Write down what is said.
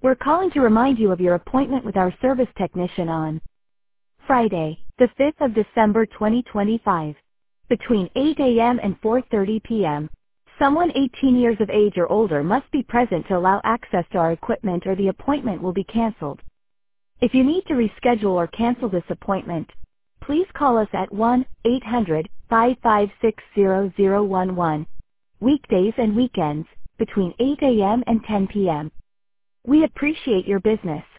We're calling to remind you of your appointment with our service technician on Friday, the 5th of December 2025, between 8 a.m. and 4:30 p.m. Someone 18 years of age or older must be present to allow access to our equipment or the appointment will be canceled. If you need to reschedule or cancel this appointment, please call us at 1-800-556-0011, weekdays and weekends, between 8 a.m. and 10 p.m. We appreciate your business.